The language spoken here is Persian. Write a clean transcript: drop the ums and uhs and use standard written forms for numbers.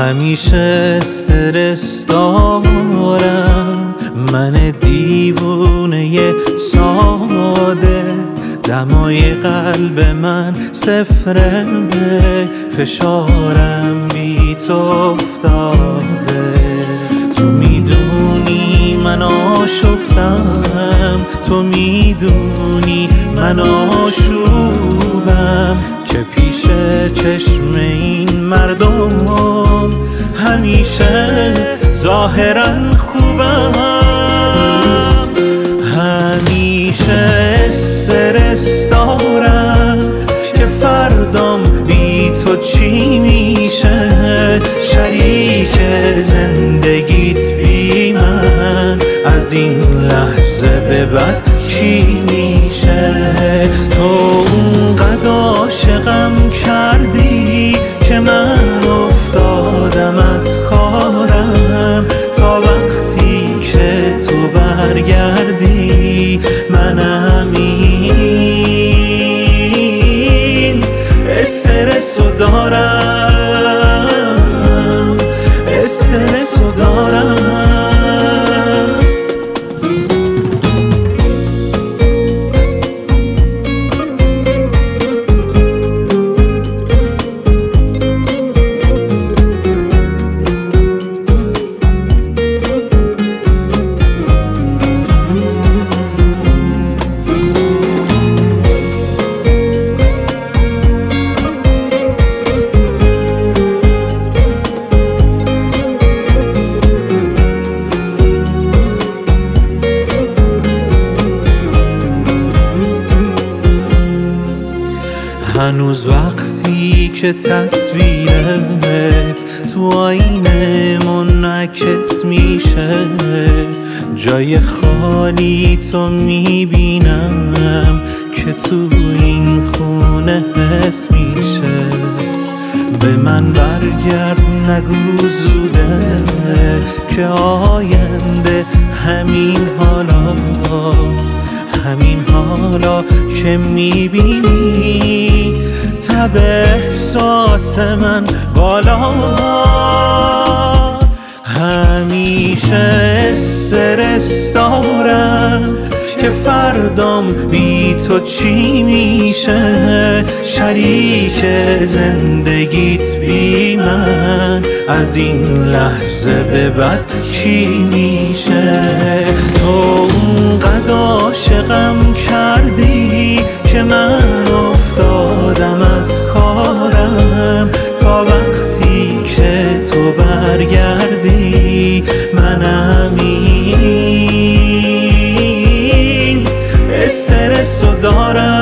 همیشه استرس دارم، من دیوونه ساده. دمای قلب من صفره، فشارم بی تو افتاده. تو میدونی من آشفتم، تو میدونی من آشوبم، که پیش چشم این مردم همیشه ظاهرا خوبم. همیشه استرس دارم که فردام بی تو چی میشه، شریک زندگیت بی من از این لحظه به بعد کی میشه؟ تو اونقدر عاشقم کردی که من افتادم از کارم، تا وقتی که تو برگردی من همین استرسو دارم، استرسو دارم. هنوز وقتی که تصویرت تو آینه منعکس میشه، جای خالی تو میبینم که تو این خونه حس میشه. به من برگرد نگو زوده که آینده همین حالاست، همین حالا که میبینی تب احساس من بالاست. همیشه استرس دارم که فردام بی تو چی میشه، شریک زندگیت بی من از این لحظه به بعد کی میشه؟ تو اونقدر عاشقم کردی که من افتادم از کارم، تا وقتی که تو برگردی من همین استرسو دارم.